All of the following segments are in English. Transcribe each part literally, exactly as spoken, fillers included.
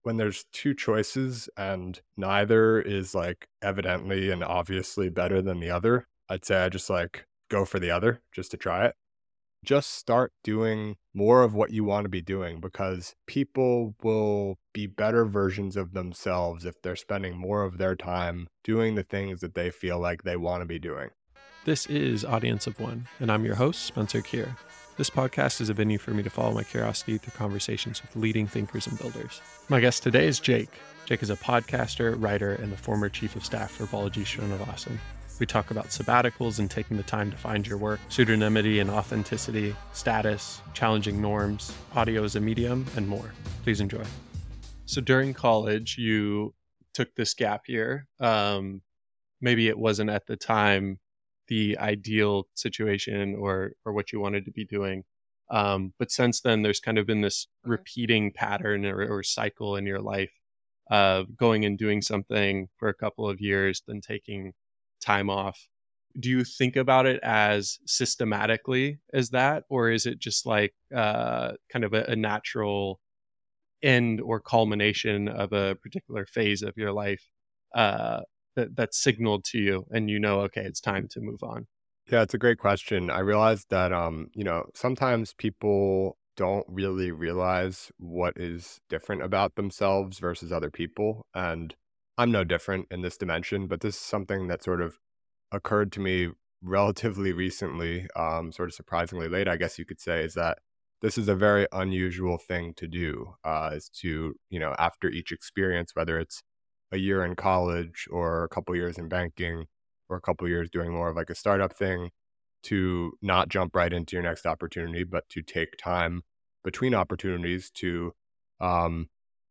when there's two choices and neither is like evidently and obviously better than the other, I'd say I just like go for the other just to try it. Just start doing more of what you want to be doing because people will be better versions of themselves if they're spending more of their time doing the things that they feel like they want to be doing. This is Audience of One, and I'm your host, Spencer Kier. This podcast is a venue for me to follow my curiosity through conversations with leading thinkers and builders. My guest today is Jake. Jake is a podcaster, writer, and the former chief of staff for Balaji Srinivasan. We talk about sabbaticals and taking the time to find your work, pseudonymity and authenticity, status, challenging norms, audio as a medium, and more. Please enjoy. So during college, you took this gap year. Um, maybe it wasn't at the time the ideal situation or or what you wanted to be doing. Um, but since then, there's kind of been this repeating pattern or, or cycle in your life of going and doing something for a couple of years, then taking time off. Do you think about it as systematically as that, or is it just like uh, kind of a, a natural end or culmination of a particular phase of your life uh, that that's signaled to you, and you know, okay, it's time to move on? Yeah, it's a great question. I realized that, um, you know, sometimes people don't really realize what is different about themselves versus other people. And I'm no different in this dimension, but this is something that sort of occurred to me relatively recently, um, sort of surprisingly late, I guess you could say, is that this is a very unusual thing to do, uh, is to, you know, after each experience, whether it's a year in college or a couple years in banking or a couple years doing more of like a startup thing, to not jump right into your next opportunity, but to take time between opportunities to, um,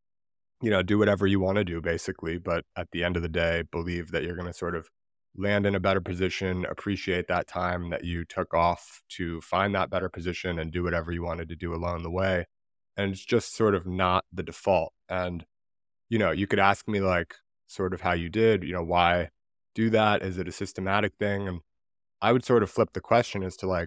you know, do whatever you want to do basically. But at the end of the day, believe that you're going to sort of land in a better position, appreciate that time that you took off to find that better position and do whatever you wanted to do along the way. And it's just sort of not the default. And, you know, you could ask me like sort of how you did, you know, why do that? Is it a systematic thing? And I would sort of flip the question as to like,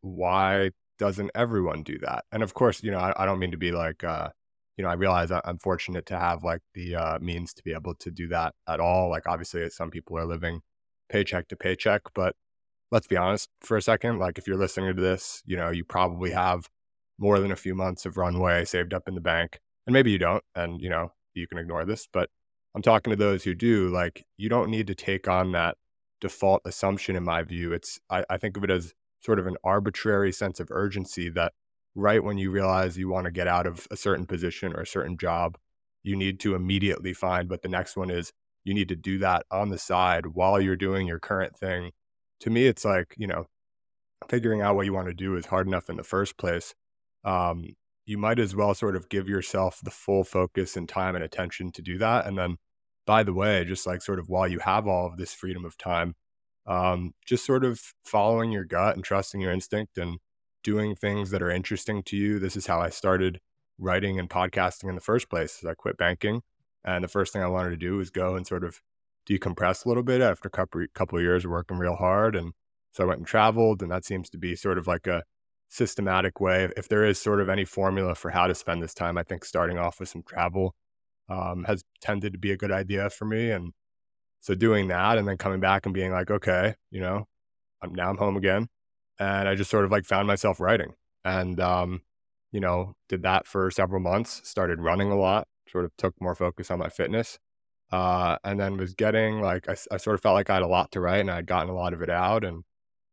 why doesn't everyone do that? And of course, you know, I, I don't mean to be like, uh, you know, I realize I- I'm fortunate to have like the uh, means to be able to do that at all. Like, obviously, some people are living paycheck to paycheck, but let's be honest for a second. Like, if you're listening to this, you know, you probably have more than a few months of runway saved up in the bank, and maybe you don't, and you know, you can ignore this, but I'm talking to those who do. Like, you don't need to take on that default assumption. In my view, it's I, I think of it as sort of an arbitrary sense of urgency that right when you realize you want to get out of a certain position or a certain job, you need to immediately find what the next one is. You need to do that on the side while you're doing your current thing. To me, it's like, you know, figuring out what you want to do is hard enough in the first place. Um, you might as well sort of give yourself the full focus and time and attention to do that. And then, by the way, just like sort of while you have all of this freedom of time, um, just sort of following your gut and trusting your instinct and doing things that are interesting to you. This is how I started writing and podcasting in the first place. I quit banking, and the first thing I wanted to do was go and sort of decompress a little bit after a couple couple of years of working real hard. And so I went and traveled, and that seems to be sort of like a systematic way. If there is sort of any formula for how to spend this time, I think starting off with some travel um, has tended to be a good idea for me. And so doing that and then coming back and being like, okay, you know, I'm now I'm home again. And I just sort of like found myself writing and, um, you know, did that for several months, started running a lot, sort of took more focus on my fitness. Uh, and then was getting like, I, s- I sort of felt like I had a lot to write and I'd gotten a lot of it out. And,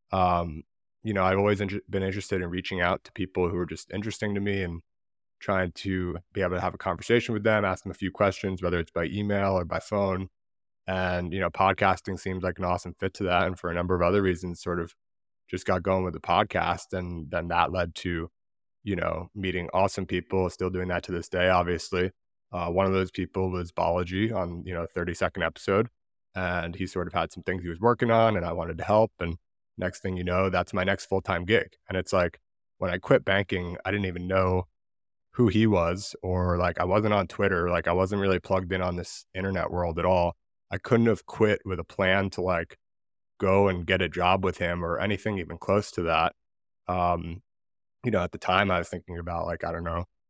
um, you know, I've always inter- been interested in reaching out to people who are just interesting to me and trying to be able to have a conversation with them, ask them a few questions, whether it's by email or by phone. And, you know, podcasting seems like an awesome fit to that. And for a number of other reasons, sort of just got going with the podcast. And then that led to, you know, meeting awesome people, still doing that to this day, obviously. Uh, one of those people was Balaji on, you know, thirty second episode. And he sort of had some things he was working on and I wanted to help. And next thing you know, that's my next full time gig. And it's like when I quit banking, I didn't even know who he was, or like I wasn't on Twitter, like I wasn't really plugged in on this internet world at all. I couldn't have quit with a plan to like go and get a job with him or anything even close to that. Um, you know, at the time I was thinking about like, I don't know,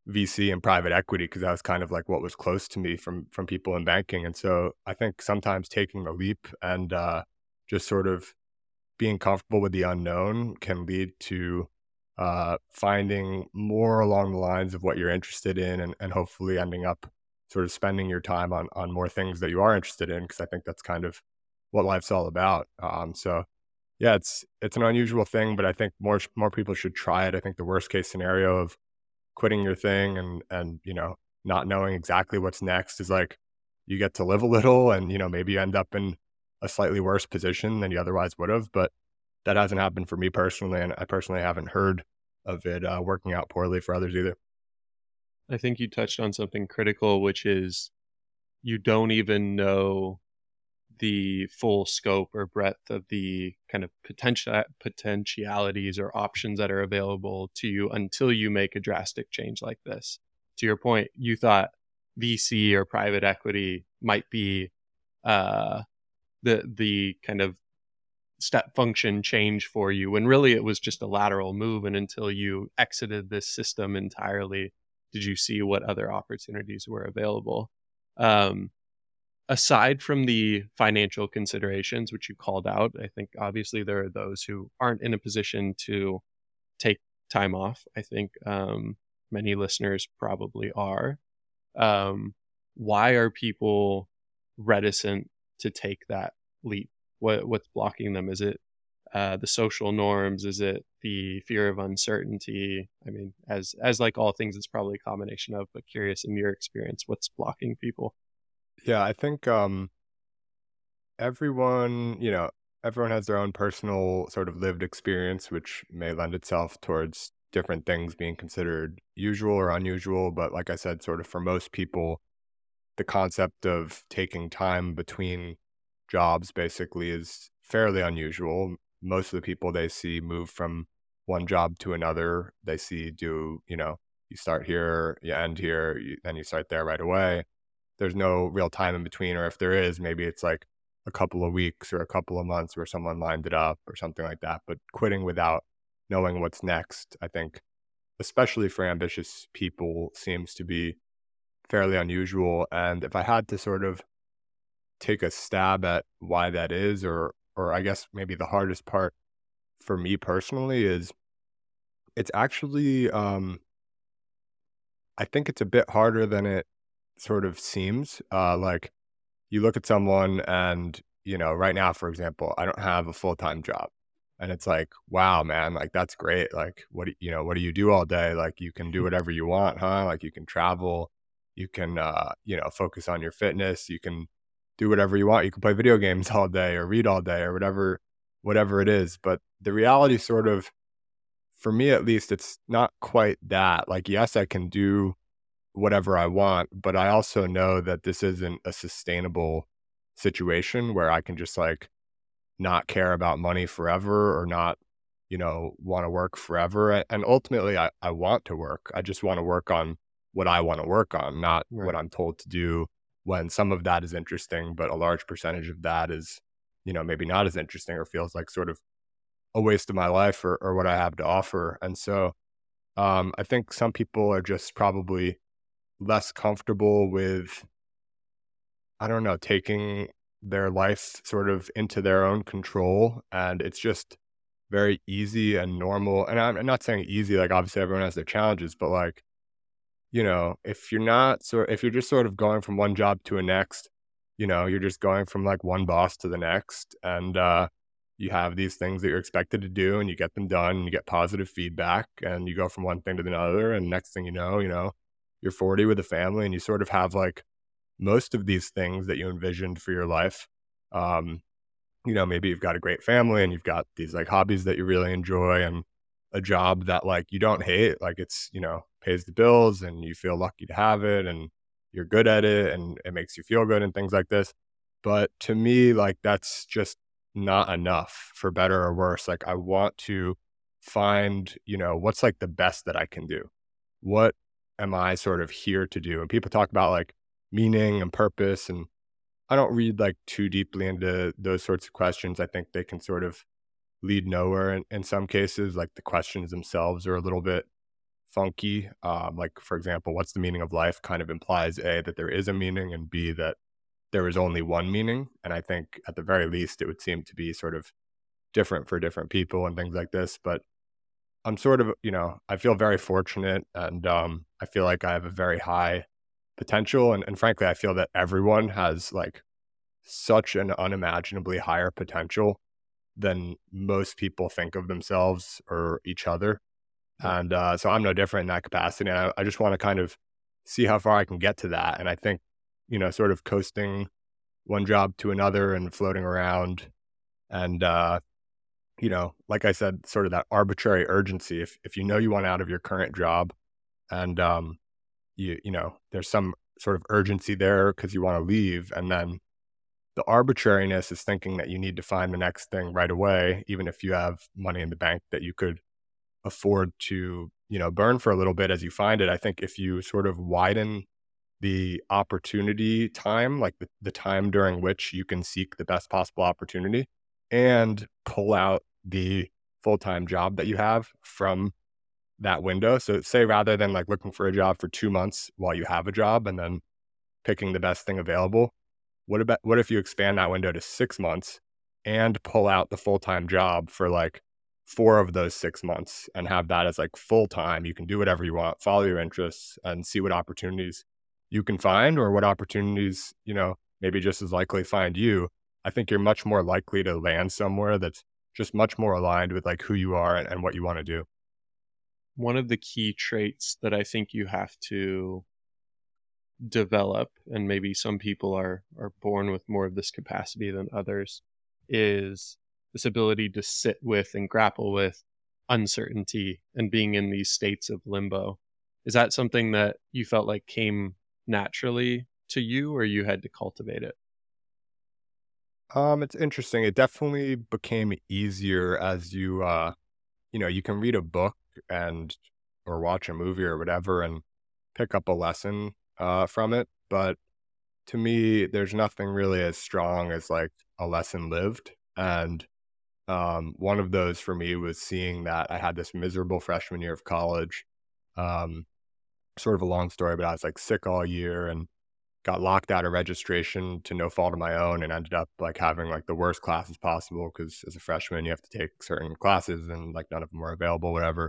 V C and private equity because that was kind of like what was close to me from from people in banking. And so I think sometimes taking the leap and uh, just sort of being comfortable with the unknown can lead to uh, finding more along the lines of what you're interested in, and, and hopefully ending up sort of spending your time on on more things that you are interested in, because I think that's kind of what life's all about. Um, so yeah, it's it's an unusual thing, but I think more more people should try it. I think the worst case scenario of quitting your thing and and you know not knowing exactly what's next is like you get to live a little, and you know maybe you end up in a slightly worse position than you otherwise would have. But that hasn't happened for me personally, and I personally haven't heard of it uh, working out poorly for others either. I think you touched on something critical, which is you don't even know the full scope or breadth of the kind of potential potentialities or options that are available to you until you make a drastic change like this. To your point, you thought V C or private equity might be uh, the the kind of step function change for you, when really it was just a lateral move. And until you exited this system entirely, did you see what other opportunities were available. Um, aside from the financial considerations, which you called out, I think obviously there are those who aren't in a position to take time off. I think um, many listeners probably are. Um, why are people reticent to take that leap? What what's blocking them? Is it uh, the social norms? Is it the fear of uncertainty? I mean, as as like all things, it's probably a combination of. But curious, in your experience, what's blocking people? Yeah, I think um, everyone, you know, everyone has their own personal sort of lived experience, which may lend itself towards different things being considered usual or unusual. But like I said, sort of for most people, the concept of taking time between jobs basically is fairly unusual. Most of the people they see move from one job to another. They see do, you know, you start here, you end here, you, then you start there right away. There's no real time in between, or if there is, maybe it's like a couple of weeks or a couple of months where someone lined it up or something like that. But quitting without knowing what's next, I think, especially for ambitious people, seems to be fairly unusual. And if I had to sort of take a stab at why that is, or or I guess maybe the hardest part for me personally is it's actually um I think it's a bit harder than it sort of seems. Uh like you look at someone and, you know, right now, for example, I don't have a full-time job. And it's like, wow, man, like that's great. Like what do you know, what do you do all day? Like you can do whatever you want, huh? Like you can travel, you can uh, you know, focus on your fitness, you can do whatever you want. You can play video games all day or read all day or whatever whatever it is. But the reality sort of, for me at least, it's not quite that. Like, yes, I can do whatever I want, but I also know that this isn't a sustainable situation where I can just like not care about money forever, or not, you know, want to work forever. A- And ultimately, I, I want to work. I just want to work on what I want to work on, not what Right. I'm told to do, when some of that is interesting, but a large percentage of that is, you know, maybe not as interesting or feels like sort of a waste of my life, or, or what I have to offer. And so um, I think some people are just probably less comfortable with, I don't know, taking their life sort of into their own control. And it's just very easy and normal. And I'm I'm not saying easy, like obviously everyone has their challenges, but like, you know, if you're not sort if you're just sort of going from one job to a next, you know, you're just going from like one boss to the next. And uh you have these things that you're expected to do, and you get them done, and you get positive feedback, and you go from one thing to another. And next thing you know, you know, you're forty with a family, and you sort of have like most of these things that you envisioned for your life. Um, you know, maybe you've got a great family, and you've got these like hobbies that you really enjoy, and a job that like you don't hate, like it's, you know, pays the bills, and you feel lucky to have it, and you're good at it, and it makes you feel good and things like this. But to me, like that's just not enough, for better or worse. Like I want to find, you know, what's like the best that I can do. What am I sort of here to do? And people talk about like meaning and purpose, and I don't read like too deeply into those sorts of questions. I think they can sort of lead nowhere in, in some cases. Like the questions themselves are a little bit funky. Um, like, for example, what's the meaning of life kind of implies A, that there is a meaning, and B, that there is only one meaning. And I think at the very least, it would seem to be sort of different for different people and things like this. But I'm sort of, you know, I feel very fortunate, and um, I feel like I have a very high potential. And, and frankly, I feel that everyone has like such an unimaginably higher potential than most people think of themselves or each other. Yeah. And uh, so I'm no different in that capacity. And I, I just want to kind of see how far I can get to that. And I think, you know, sort of coasting one job to another and floating around and, uh, you know, like I said, sort of that arbitrary urgency. If, if you know you want out of your current job and, um, you, you know, there's some sort of urgency there because you want to leave. And then the arbitrariness is thinking that you need to find the next thing right away, even if you have money in the bank that you could afford to, you know, burn for a little bit as you find it. I think if you sort of widen the opportunity time, like the, the time during which you can seek the best possible opportunity and pull out the full-time job that you have from that window. So say rather than like looking for a job for two months while you have a job and then picking the best thing available, what about what if you expand that window to six months and pull out the full-time job for like four of those six months and have that as like full-time? You can do whatever you want, follow your interests and see what opportunities you can find or what opportunities, you know, maybe just as likely find you. I think you're much more likely to land somewhere that's just much more aligned with like who you are and, and what you want to do. One of the key traits that I think you have to develop, and maybe some people are are born with more of this capacity than others, is this ability to sit with and grapple with uncertainty and being in these states of limbo. Is that something that you felt like came naturally to you, or you had to cultivate it? Um, it's interesting. It definitely became easier as you, uh, you know, you can read a book and or watch a movie or whatever and pick up a lesson uh, from it. But to me, there's nothing really as strong as like a lesson lived. And um, one of those for me was seeing that I had this miserable freshman year of college. Um, Sort of a long story, but I was like sick all year and got locked out of registration to no fault of my own and ended up like having like the worst classes possible because as a freshman you have to take certain classes and like none of them were available, whatever.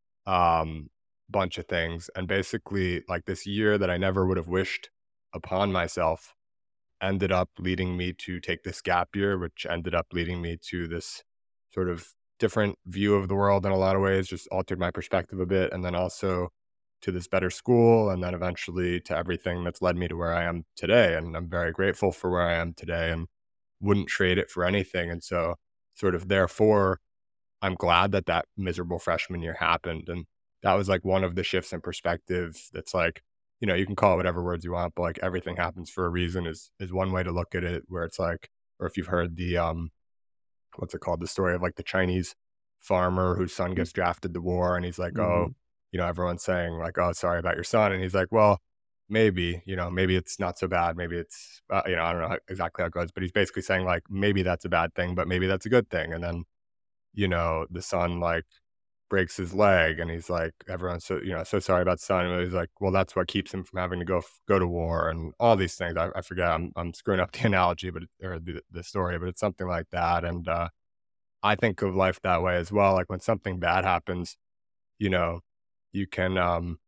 Um, Bunch of things. And basically like this year that I never would have wished upon myself ended up leading me to take this gap year, which ended up leading me to this sort of different view of the world in a lot of ways, just altered my perspective a bit. And then also to this better school, and then eventually to everything that's led me to where I am today. And I'm very grateful for where I am today and wouldn't trade it for anything. And so, sort of, therefore, I'm glad that that miserable freshman year happened. And that was like one of the shifts in perspective that's like, you know, you can call it whatever words you want, but like everything happens for a reason is is one way to look at it, where it's like, or if you've heard the um what's it called? The story of like the Chinese farmer whose son gets drafted to war and he's like, oh, Mhm. you know, everyone's saying like, oh, sorry about your son. And he's like, well, maybe, you know, maybe it's not so bad. Maybe it's, uh, you know, I don't know how, exactly how it goes, but he's basically saying like, maybe that's a bad thing, but maybe that's a good thing. And then, you know, the son like breaks his leg and he's like, everyone's so, you know, so sorry about the son. And he's like, well, that's what keeps him from having to go, f- go to war and all these things. I, I forget, I'm, I'm screwing up the analogy, but, it, or the, the story, but it's something like that. And, uh, I think of life that way as well. Like when something bad happens, you know, you can um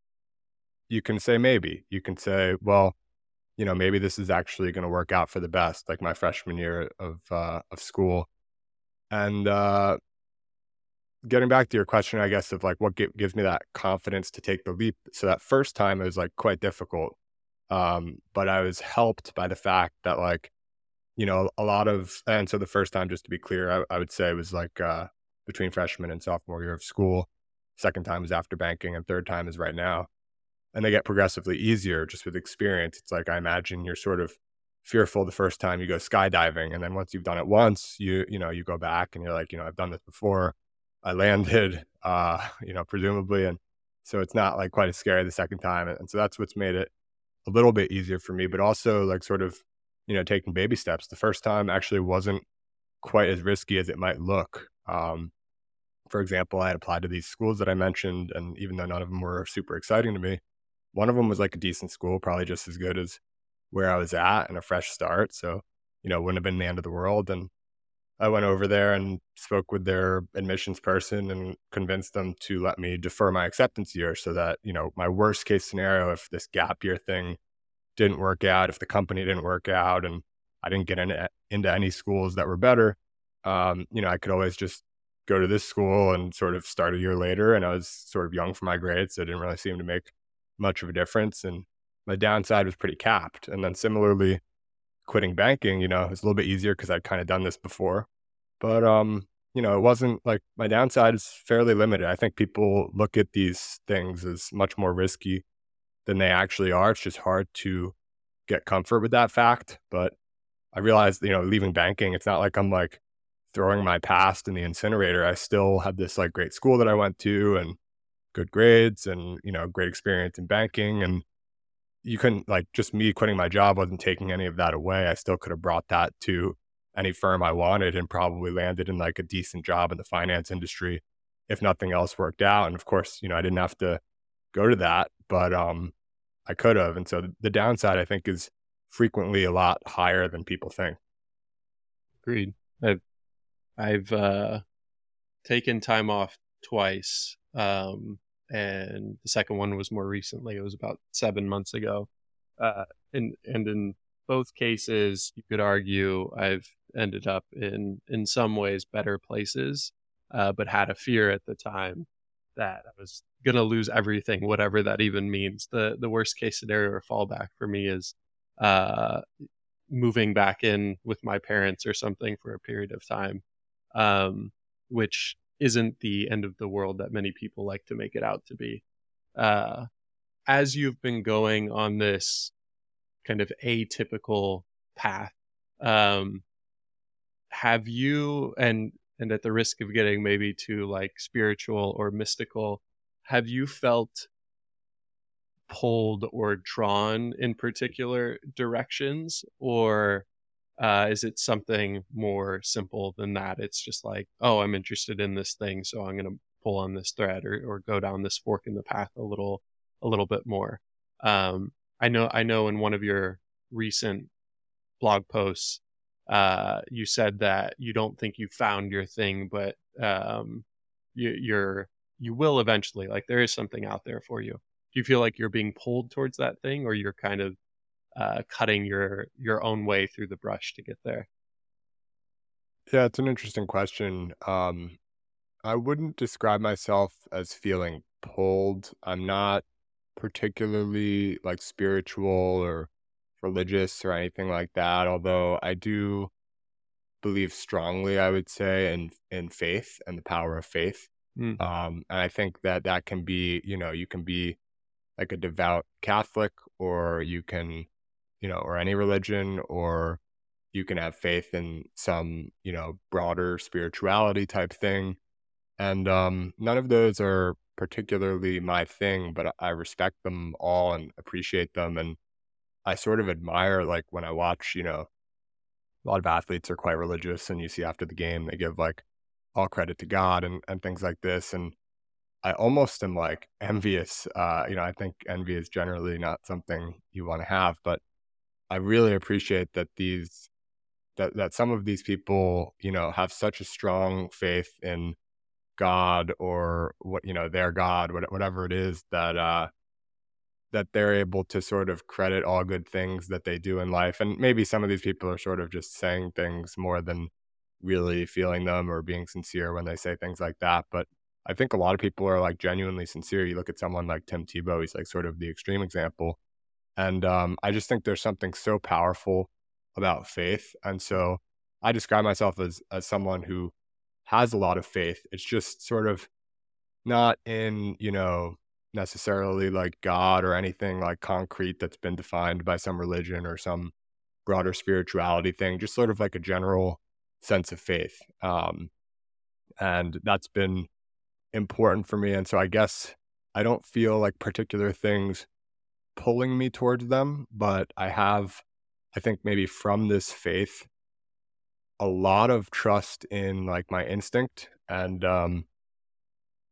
you can say maybe. You can say, well, you know, maybe this is actually going to work out for the best, like my freshman year of uh of school. And uh getting back to your question, I guess, of like what gi- gives me that confidence to take the leap. So that first time it was like quite difficult. Um, but I was helped by the fact that like you know, a lot of and so the first time, just to be clear, I, I would say was like uh, between freshman and sophomore year of school. Second time was after banking, and third time is right now. And they get progressively easier just with experience. It's like I imagine you're sort of fearful the first time you go skydiving, and then once you've done it once, you you know you go back and you're like, you know, I've done this before. I landed, uh, you know, presumably, and so it's not like quite as scary the second time. And, and so that's what's made it a little bit easier for me, but also like sort of, you know, taking baby steps. The first time actually wasn't quite as risky as it might look. Um, For example, I had applied to these schools that I mentioned, and even though none of them were super exciting to me, one of them was like a decent school, probably just as good as where I was at and a fresh start. So, you know, it wouldn't have been the end of the world. And I went over there and spoke with their admissions person and convinced them to let me defer my acceptance year so that, you know, my worst case scenario, if this gap year thing didn't work out, if the company didn't work out and I didn't get in, into any schools that were better, um, you know, I could always just go to this school and sort of start a year later. And I was sort of young for my grades, so it didn't really seem to make much of a difference. And my downside was pretty capped. And then similarly, quitting banking, you know, it was a little bit easier because I'd kind of done this before. But um, you know, it wasn't like my downside is fairly limited. I think people look at these things as much more risky than they actually are. It's just hard to get comfort with that fact. But I realized, you know, leaving banking, it's not like I'm like throwing my past in the incinerator. I still had this like great school that I went to and good grades and, you know, great experience in banking. And you couldn't like just me quitting my job wasn't taking any of that away. I still could have brought that to any firm I wanted and probably landed in like a decent job in the finance industry if nothing else worked out. And of course, you know, I didn't have to go to that, but um I could have. And so the downside I think is frequently a lot higher than people think. Agreed. I've I've uh, taken time off twice, um, and the second one was more recently. It was about seven months ago, uh, and and in both cases, you could argue I've ended up in in some ways better places, uh, but had a fear at the time that I was gonna lose everything, whatever that even means. The the worst case scenario or fallback for me is uh, moving back in with my parents or something for a period of time, um, which isn't the end of the world that many people like to make it out to be. Uh, as you've been going on this kind of atypical path, um, have you, and and at the risk of getting maybe too like spiritual or mystical, have you felt pulled or drawn in particular directions, or uh, is it something more simple than that? It's just like, oh, I'm interested in this thing, so I'm going to pull on this thread or, or go down this fork in the path a little, a little bit more. Um, I know, I know in one of your recent blog posts, uh, you said that you don't think you found your thing, but um, you, you're, you will eventually, like there is something out there for you. Do you feel like you're being pulled towards that thing, or you're kind of uh, cutting your your own way through the brush to get there? Yeah, it's an interesting question. Um, I wouldn't describe myself as feeling pulled. I'm not particularly like spiritual or religious or anything like that, although I do believe strongly, I would say, in in faith and the power of faith. Mm. Um, and I think that that can be, you know, you can be like a devout Catholic, or you can, you know, or any religion, or you can have faith in some, you know, broader spirituality type thing. And um, none of those are particularly my thing, but I respect them all and appreciate them. And I sort of admire, like, when I watch, you know, a lot of athletes are quite religious, and you see after the game, they give like all credit to God and, and things like this. And I almost am like envious. Uh, you know, I think envy is generally not something you want to have, but I really appreciate that these that that some of these people, you know, have such a strong faith in God, or what, you know, their God, what- whatever it is, that uh that they're able to sort of credit all good things that they do in life. And maybe some of these people are sort of just saying things more than really feeling them or being sincere when they say things like that. But I think a lot of people are like genuinely sincere. You look at someone like Tim Tebow, he's like sort of the extreme example. And um, I just think there's something so powerful about faith. And so I describe myself as as someone who has a lot of faith. It's just sort of not in, you know, necessarily like God or anything like concrete that's been defined by some religion or some broader spirituality thing, just sort of like a general sense of faith. Um, and that's been important for me. And so I guess I don't feel like particular things pulling me towards them, but I have, I think maybe from this faith, a lot of trust in like my instinct. And um,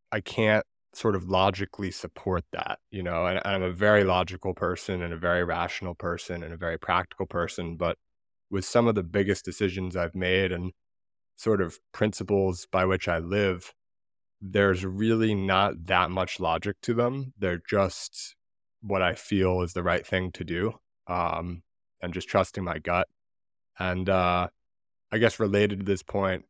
I can't sort of logically support that, you know, and, and I'm a very logical person and a very rational person and a very practical person. But with some of the biggest decisions I've made and sort of principles by which I live, there's really not that much logic to them. They're just what I feel is the right thing to do, um, and just trusting my gut. And uh, I guess related to this point,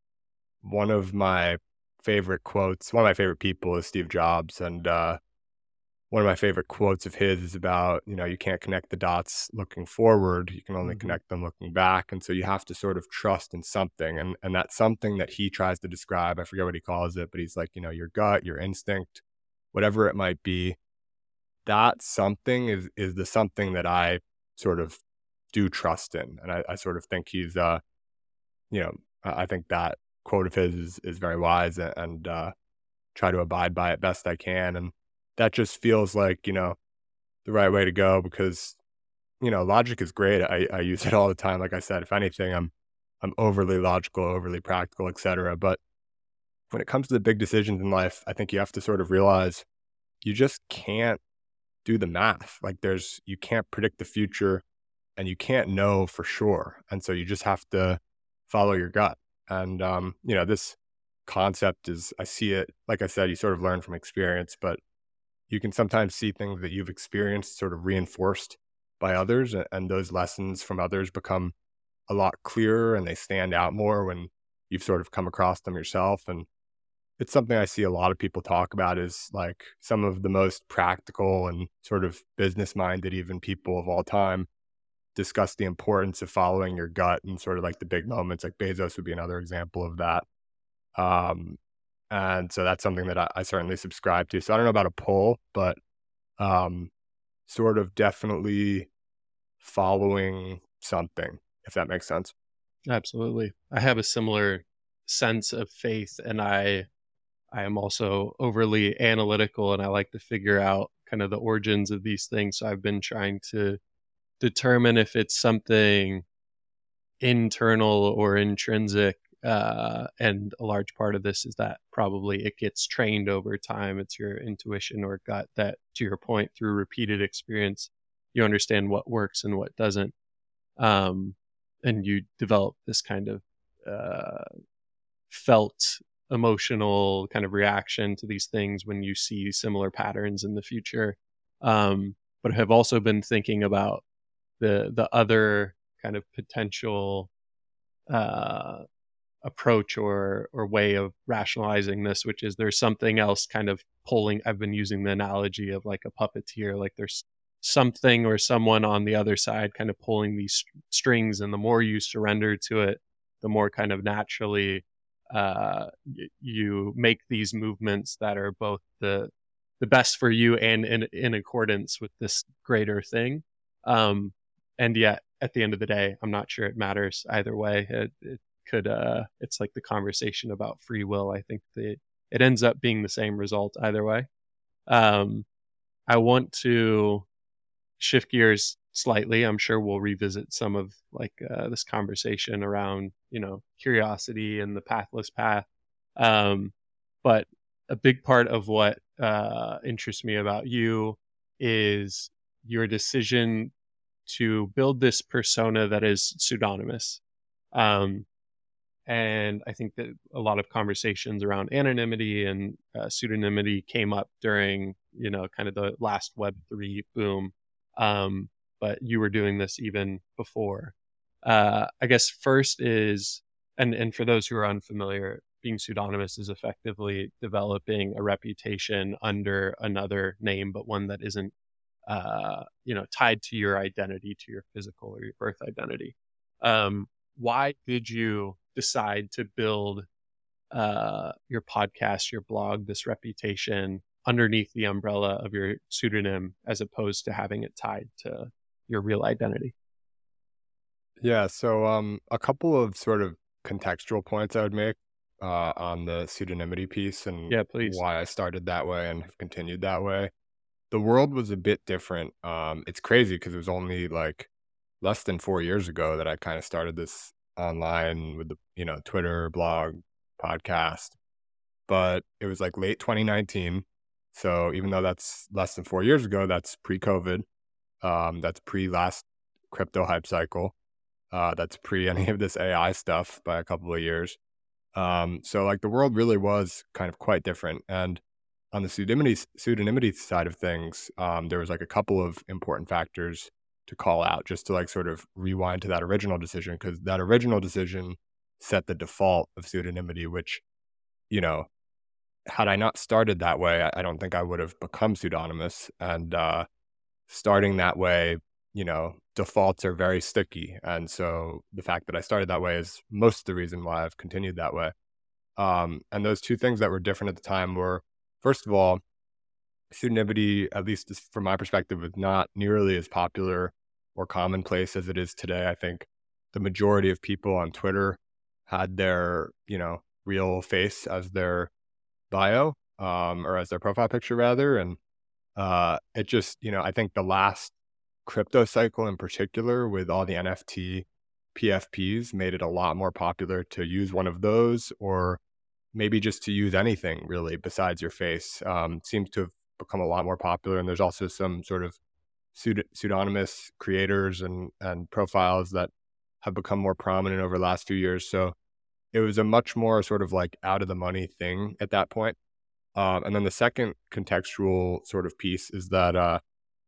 one of my favorite quotes, one of my favorite people is Steve Jobs. And uh, one of my favorite quotes of his is about, you know, you can't connect the dots looking forward, you can only Hmm. connect them looking back. And so you have to sort of trust in something. And and that's something that he tries to describe. I forget what he calls it, but he's like, you know, your gut, your instinct, whatever it might be, that something is is the something that I sort of do trust in. And I, I sort of think he's uh, you know, I I think that quote of his is is very wise, a- and uh try to abide by it best I can. And that just feels like, you know, the right way to go because, you know, logic is great. I, I use it all the time. Like I said, if anything, I'm I'm overly logical, overly practical, et cetera. But when it comes to the big decisions in life, I think you have to sort of realize you just can't do the math. Like there's you can't predict the future and you can't know for sure. And so you just have to follow your gut. And um, you know, this concept is I see it, like I said, you sort of learn from experience, but you can sometimes see things that you've experienced sort of reinforced by others, a- and those lessons from others become a lot clearer and they stand out more when you've sort of come across them yourself. And it's something I see a lot of people talk about is like some of the most practical and sort of business minded, even people of all time, discuss the importance of following your gut and sort of like the big moments. Like Bezos would be another example of that. Um, and so that's something that I, I certainly subscribe to. So I don't know about a poll, but um, sort of definitely following something, if that makes sense. Absolutely. I have a similar sense of faith, and I I am also overly analytical, and I like to figure out kind of the origins of these things. So I've been trying to determine if it's something internal or intrinsic. Uh, and a large part of this is that probably it gets trained over time. It's your intuition or gut that, to your point, through repeated experience, you understand what works and what doesn't. Um, and you develop this kind of uh, felt emotional kind of reaction to these things when you see similar patterns in the future. Um, but have also been thinking about the the other kind of potential uh, approach or or way of rationalizing this, which is there's something else kind of pulling. I've been using the analogy of like a puppeteer, like there's something or someone on the other side kind of pulling these st- strings, and the more you surrender to it, the more kind of naturally uh, y- you make these movements that are both the the best for you and in, in accordance with this greater thing. Um, and yet, at the end of the day, I'm not sure it matters either way. It, it could uh it's like the conversation about free will. I think the it ends up being the same result either way. um I want to shift gears slightly. I'm sure we'll revisit some of like uh, this conversation around, you know, curiosity and the pathless path. um but a big part of what uh interests me about you is your decision to build this persona that is pseudonymous. um and I think that a lot of conversations around anonymity and uh, pseudonymity came up during, you know, kind of the last Web three boom. Um, but you were doing this even before. Uh, I guess first is, and and for those who are unfamiliar, being pseudonymous is effectively developing a reputation under another name, but one that isn't, uh, you know, tied to your identity, to your physical or your birth identity. Um, why did you decide to build uh, your podcast, your blog, this reputation underneath the umbrella of your pseudonym as opposed to having it tied to your real identity? Yeah. So um, a couple of sort of contextual points I would make uh, on the pseudonymity piece and Yeah, please. why I started that way and have continued that way. The world was a bit different. Um, it's crazy because it was only like less than four years ago that I kind of started this online with the, you know, Twitter, blog, podcast. but it was like late twenty nineteen. So even though that's less than four years ago, that's pre-COVID. Um, that's pre last crypto hype cycle. Uh, that's pre any of this A I stuff by a couple of years. Um, so like the world really was kind of quite different. And on the pseudonymity pseudonymity side of things, um, there was like a couple of important factors to call out just to like sort of rewind to that original decision, because that original decision set the default of pseudonymity, which, you know, had I not started that way, I, I don't think I would have become pseudonymous. And uh, starting that way, you know, defaults are very sticky. And so the fact that I started that way is most of the reason why I've continued that way. Um, and those two things that were different at the time were, first of all, pseudonymity, at least as- from my perspective, was not nearly as popular or commonplace as it is today. I think the majority of people on Twitter had their, you know, real face as their bio, um, or as their profile picture rather. And uh, it just, you know, I think the last crypto cycle in particular with all the N F T P F Ps made it a lot more popular to use one of those, or maybe just to use anything really besides your face. Um, seems to have become a lot more popular. And there's also some sort of pseud- pseudonymous creators and, and profiles that have become more prominent over the last few years. So it was a much more sort of like out of the money thing at that point. Um, and then the second contextual sort of piece is that uh,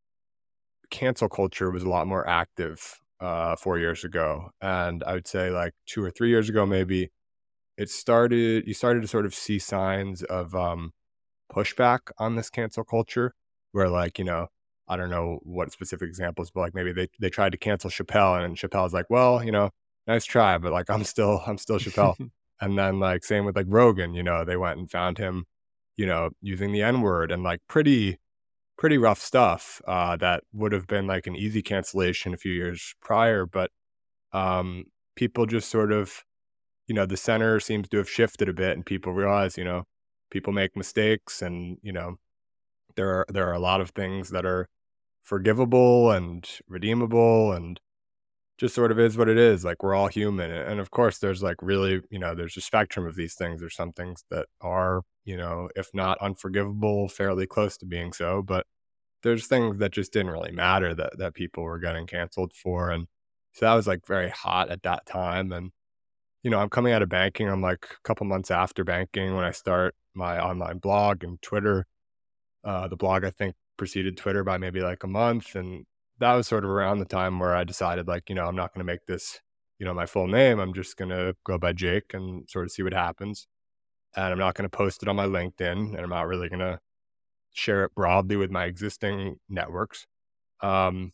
cancel culture was a lot more active uh, four years ago. And I would say like two or three years ago, maybe it started, you started to sort of see signs of um, pushback on this cancel culture where like, you know, I don't know what specific examples, but like maybe they, they tried to cancel Chappelle and Chappelle's like, well, you know, nice try, but like, I'm still, I'm still Chappelle. And then like, same with like Rogan, you know, they went and found him, you know, using the N word and like pretty, pretty rough stuff uh, that would have been like an easy cancellation a few years prior. But um, people just sort of, you know, the center seems to have shifted a bit and people realize, you know, people make mistakes and, you know, there are, there are a lot of things that are forgivable and redeemable and just sort of is what it is. Like we're all human. And of course, there's like really, you know, there's a spectrum of these things. There's some things that are, you know, if not unforgivable, fairly close to being so. But there's things that just didn't really matter that that people were getting canceled for. And so that was like very hot at that time. And, you know, I'm coming out of banking. I'm like a couple months after banking when I start my online blog and Twitter. Uh, the blog, I think, preceded Twitter by maybe like a month. And that was sort of around the time where I decided, like, you know, I'm not going to make this, you know, my full name. I'm just going to go by Jake and sort of see what happens. And I'm not going to post it on my LinkedIn. And I'm not really going to share it broadly with my existing networks. Um,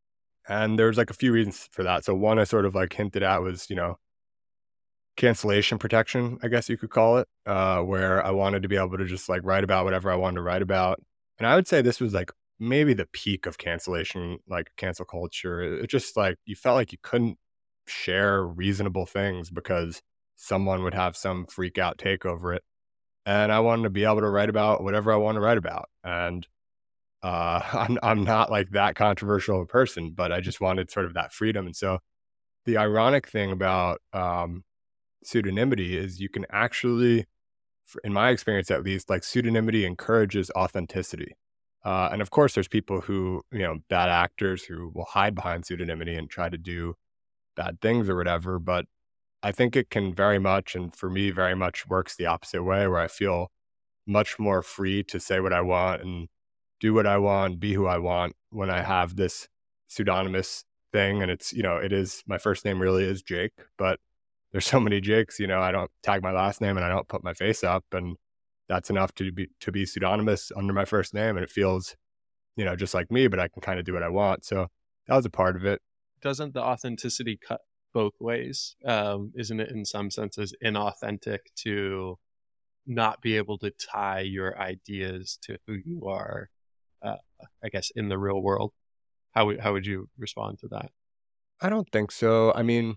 and there's like a few reasons for that. So one I sort of like hinted at was, you know, cancellation protection, I guess you could call it, uh, where I wanted to be able to just like write about whatever I wanted to write about. And I would say this was like maybe the peak of cancellation, like cancel culture. It it just like you felt like you couldn't share reasonable things because someone would have some freak out take over it. And I wanted to be able to write about whatever I want to write about. And uh, I'm I'm not like that controversial a person, but I just wanted sort of that freedom. And so the ironic thing about um, pseudonymity is you can actually, f- in my experience at least, like pseudonymity encourages authenticity. Uh, and of course, there's people who, you know, bad actors who will hide behind pseudonymity and try to do bad things or whatever. But I think it can very much, and for me, very much works the opposite way, where I feel much more free to say what I want and do what I want, be who I want when I have this pseudonymous thing. And it's, you know, it is my first name really is Jake, but there's so many Jakes, you know, I don't tag my last name and I don't put my face up. And that's enough to be to be pseudonymous under my first name. And it feels, you know, just like me, but I can kind of do what I want. So that was a part of it. Doesn't the authenticity cut both ways? Um, isn't it in some senses inauthentic to not be able to tie your ideas to who you are, uh, I guess, in the real world? How would how would you respond to that? I don't think so. I mean,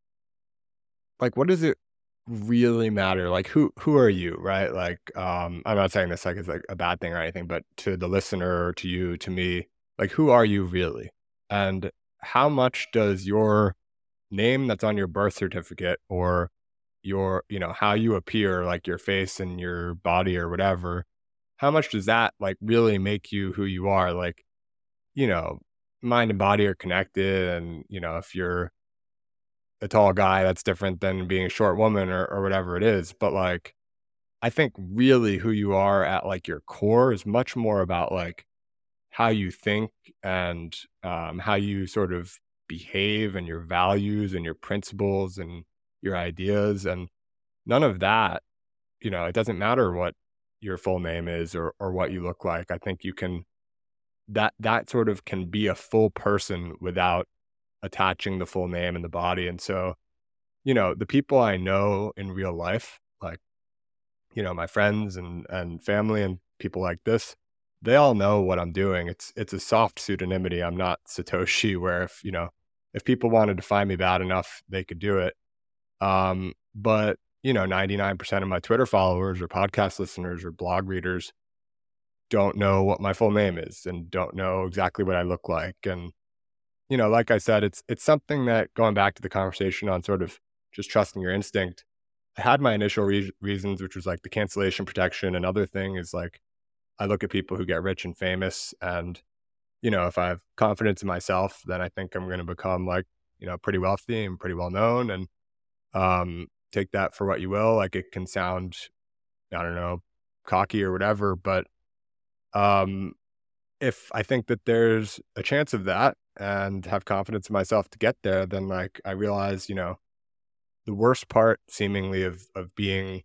like, what does it really matter? Like, who who are you, right? Like, um, I'm not saying this like it's like a bad thing or anything, but to the listener, to you, to me, like, who are you really? And how much does your name that's on your birth certificate or your, you know, how you appear, like your face and your body or whatever, how much does that like really make you who you are? Like, you know, mind and body are connected. And, you know, if you're a tall guy, that's different than being a short woman or, or whatever it is. But like, I think really who you are at like your core is much more about like how you think and um, how you sort of behave and your values and your principles and your ideas. And none of that, you know, it doesn't matter what your full name is or, or what you look like. I think you can, that, that sort of can be a full person without attaching the full name and the body. And so, you know, the people I know in real life, like, you know, my friends and and family and people like this, they all know what I'm doing. It's it's a soft pseudonymity. I'm not Satoshi where if, you know, if people wanted to find me bad enough, they could do it. Um, but, you know, ninety-nine percent of my Twitter followers or podcast listeners or blog readers don't know what my full name is and don't know exactly what I look like. And, you know, like I said, it's it's something that going back to the conversation on sort of just trusting your instinct, I had my initial re- reasons, which was like the cancellation protection. Another thing is like, I look at people who get rich and famous, and, you know, if I have confidence in myself, then I think I'm going to become like, you know, pretty wealthy and pretty well known. And um, take that for what you will. Like it can sound, I don't know, cocky or whatever, but um, if I think that there's a chance of that and have confidence in myself to get there, then like I realize, you know, the worst part seemingly of of being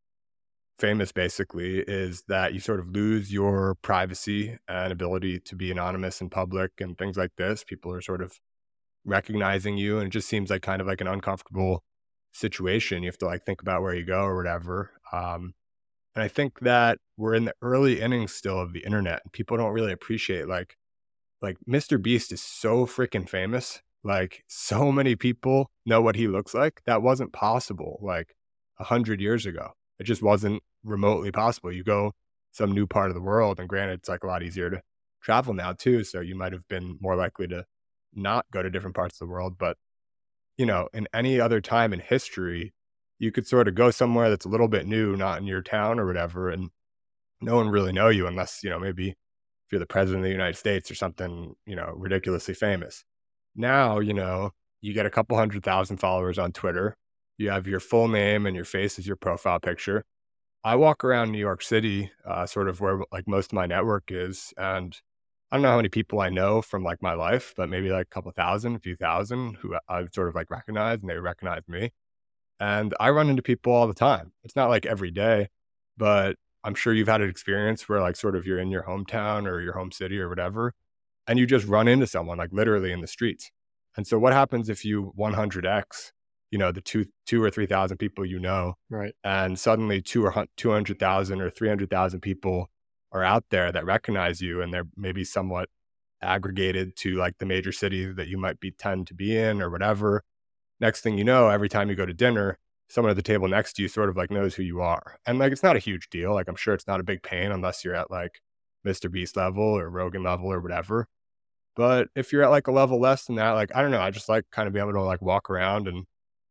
famous basically is that you sort of lose your privacy and ability to be anonymous in public and things like this. People are sort of recognizing you, and it just seems like kind of like an uncomfortable situation. You have to like think about where you go or whatever. Um, and I think that we're in the early innings still of the internet, and people don't really appreciate like like mister Beast is so freaking famous. Like so many people know what he looks like. That wasn't possible like a hundred years ago. It just wasn't remotely possible. You go some new part of the world, and granted, it's like a lot easier to travel now too. So you might have been more likely to not go to different parts of the world. But you know, in any other time in history, you could sort of go somewhere that's a little bit new, not in your town or whatever, and no one really know you unless, you know, maybe if you're the president of the United States or something, you know, ridiculously famous. Now, you know, you get a couple hundred thousand followers on Twitter. You have your full name and your face as your profile picture. I walk around New York City, uh, sort of where like most of my network is, and I don't know how many people I know from like my life, but maybe like a couple thousand, a few thousand who I would sort of like recognize and they recognize me. And I run into people all the time. It's not like every day, but I'm sure you've had an experience where like sort of you're in your hometown or your home city or whatever, and you just run into someone like literally in the streets. And so what happens if you one hundred x, you know, the two, two or three thousand people you know, Right. and suddenly two or two hundred thousand or three hundred thousand people are out there that recognize you, and they're maybe somewhat aggregated to like the major city that you might be tend to be in or whatever. Next thing you know, every time you go to dinner, someone at the table next to you sort of like knows who you are. And like, it's not a huge deal. Like, I'm sure it's not a big pain unless you're at like mister Beast level or Rogan level or whatever. But if you're at like a level less than that, like, I don't know, I just like kind of being able to like walk around and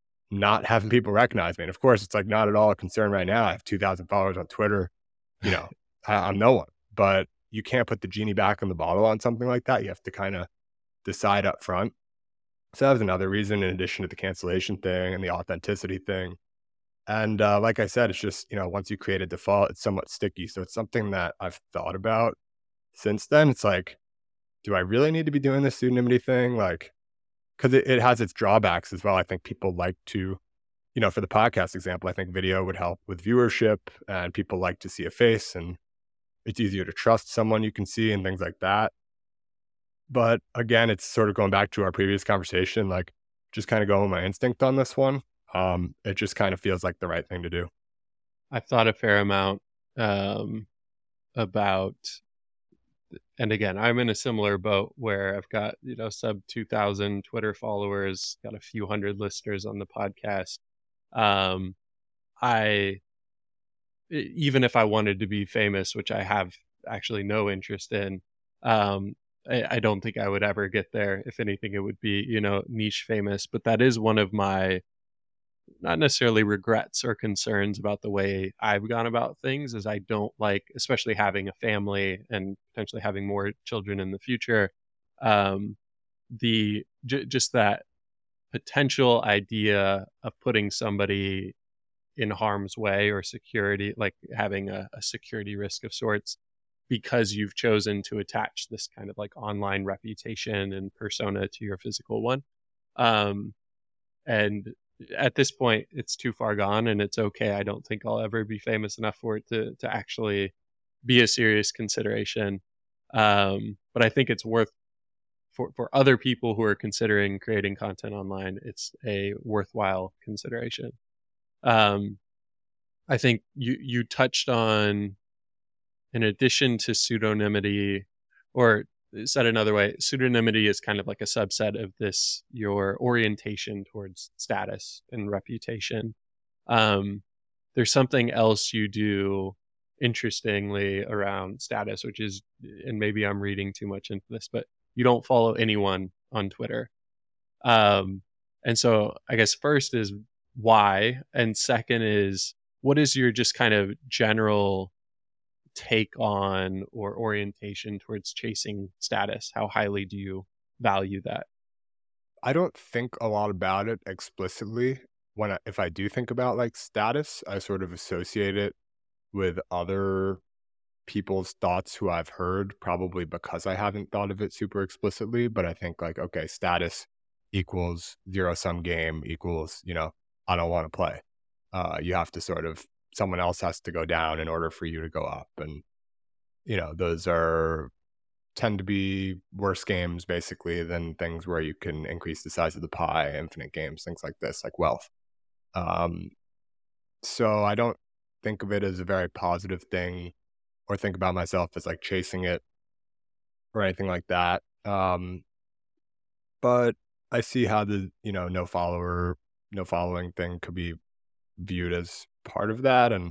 not having people recognize me. And of course, it's like not at all a concern right now. I have two thousand followers on Twitter. You know, I, I'm no one, but you can't put the genie back in the bottle on something like that. You have to kind of decide up front. So that was another reason, in addition to the cancellation thing and the authenticity thing. And uh, like I said, it's just, you know, once you create a default, it's somewhat sticky. So it's something that I've thought about since then. It's like, do I really need to be doing this pseudonymity thing? Like, because it, it has its drawbacks as well. I think people like to, you know, for the podcast example, I think video would help with viewership, and people like to see a face, and it's easier to trust someone you can see and things like that. But again, it's sort of going back to our previous conversation, like just kind of going with my instinct on this one. Um, it just kind of feels like the right thing to do. I've thought a fair amount um, about, and again, I'm in a similar boat where I've got, you know, sub two thousand Twitter followers, got a few hundred listeners on the podcast. Um, I, even if I wanted to be famous, which I have actually no interest in, um, I, I don't think I would ever get there. If anything, it would be, you know, niche famous. But that is one of my not necessarily regrets or concerns about the way I've gone about things, as I don't like, especially having a family and potentially having more children in the future, um, the j- just that potential idea of putting somebody in harm's way or security, like having a, a security risk of sorts, because you've chosen to attach this kind of like online reputation and persona to your physical one. Um, and at this point, it's too far gone, and it's okay. I don't think I'll ever be famous enough for it to to actually be a serious consideration. Um, but I think it's worth for for other people who are considering creating content online. It's a worthwhile consideration. Um, I think you you touched on, in addition to pseudonymity, or said another way, pseudonymity is kind of like a subset of this, your orientation towards status and reputation. Um, there's something else you do interestingly around status, which is, and maybe I'm reading too much into this, but you don't follow anyone on Twitter. Um, and so I guess first is why, and second is, what is your just kind of general take on or orientation towards chasing status? How highly do you value that? I don't think a lot about it explicitly. When I, if I do think about like status, I sort of associate it with other people's thoughts who I've heard, probably because I haven't thought of it super explicitly. But I think like, okay, status equals zero sum game equals, you know, I don't want to play. Uh, you have to sort of, someone else has to go down in order for you to go up. And, you know, those are tend to be worse games basically than things where you can increase the size of the pie, infinite games, things like this, like wealth. Um, so I don't think of it as a very positive thing or think about myself as like chasing it or anything like that. Um, but I see how the, you know, no follower, no following thing could be viewed as part of that. And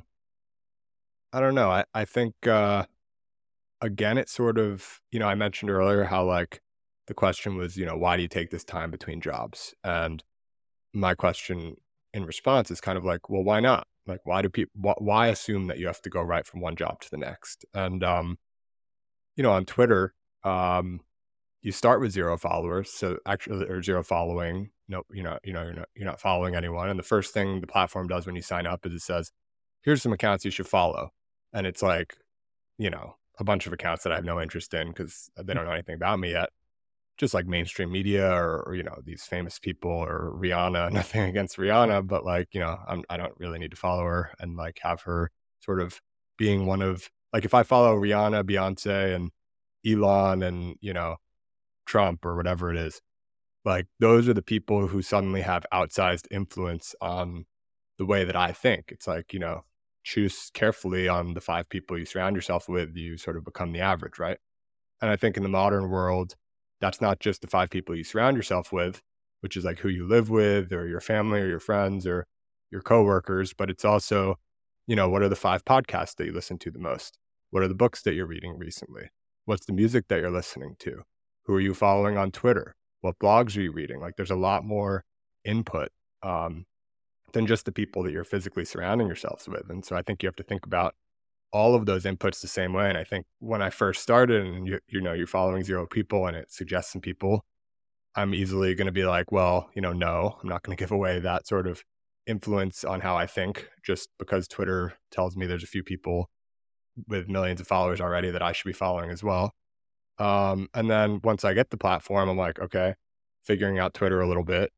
I don't know. I, I think, uh, again, it's sort of, you know, I mentioned earlier how like the question was, you know, why do you take this time between jobs? And my question in response is kind of like, well, why not? Like, why do people, wh- why assume that you have to go right from one job to the next? And, um, you know, on Twitter, um, you start with zero followers. So actually, or zero following. No, you know, you know, you're not, you're not following anyone. And the first thing the platform does when you sign up is it says, here's some accounts you should follow. And it's like, you know, a bunch of accounts that I have no interest in because they don't know anything about me yet. Just like mainstream media or, or, you know, these famous people or Rihanna. Nothing against Rihanna, but like, you know, I'm, I don't really need to follow her and like have her sort of being one of, like, if I follow Rihanna, Beyonce, and Elon, and, you know, Trump or whatever it is, like those are the people who suddenly have outsized influence on the way that I think. It's like, you know, choose carefully on the five people you surround yourself with, you sort of become the average, right? And I think in the modern world, that's not just the five people you surround yourself with, which is like who you live with or your family or your friends or your coworkers, but it's also, you know, what are the five podcasts that you listen to the most? What are the books that you're reading recently? What's the music that you're listening to? Who are you following on Twitter? What blogs are you reading? Like there's a lot more input um, than just the people that you're physically surrounding yourselves with. And so I think you have to think about all of those inputs the same way. And I think when I first started and you, you know, you're following zero people and it suggests some people, I'm easily going to be like, well, you know, no, I'm not going to give away that sort of influence on how I think just because Twitter tells me there's a few people with millions of followers already that I should be following as well. Um, and then once I get the platform, I'm like, okay, figuring out Twitter a little bit.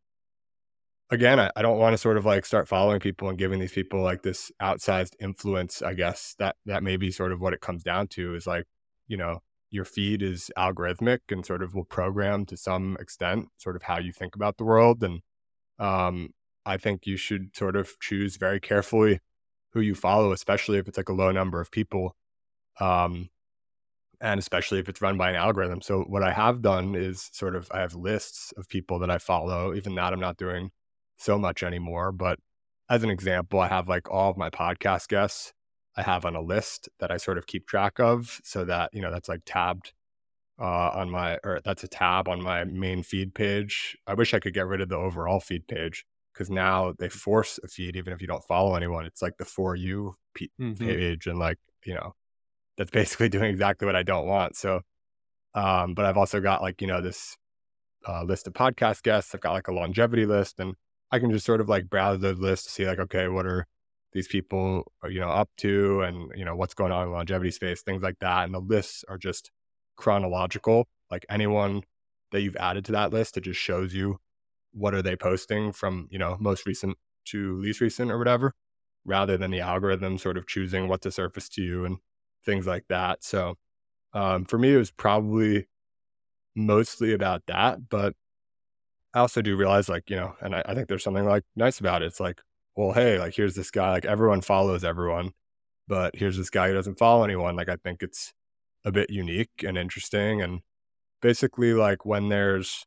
Again, I, I don't want to sort of like start following people and giving these people like this outsized influence. I guess that that may be sort of what it comes down to is like, you know, your feed is algorithmic and sort of will program to some extent sort of how you think about the world. And um, I think you should sort of choose very carefully who you follow, especially if it's like a low number of people. Um, and especially if it's run by an algorithm. So what I have done is sort of I have lists of people that I follow. Even that I'm not doing so much anymore. But as an example, I have like all of my podcast guests I have on a list that I sort of keep track of so that, you know, that's like tabbed uh, on my, or that's a tab on my main feed page. I wish I could get rid of the overall feed page because now they force a feed, even if you don't follow anyone. It's like the For You p- Mm-hmm. page. And like, you know, that's basically doing exactly what I don't want. So, um, but I've also got like, you know, this uh, list of podcast guests. I've got like a longevity list, and I can just sort of like browse those lists to see like, okay, what are these people, uh, you know, up to, and you know, what's going on in the longevity space, things like that. And the lists are just chronological. Like anyone that you've added to that list, it just shows you what are they posting from, you know, most recent to least recent or whatever, rather than the algorithm sort of choosing what to surface to you and things like that. So um, for me, it was probably mostly about that, but I also do realize, like, you know, and I, I think there's something like nice about it. It's like, well, hey, like here's this guy, like everyone follows everyone, but here's this guy who doesn't follow anyone. Like I think it's a bit unique and interesting. And basically, like when there's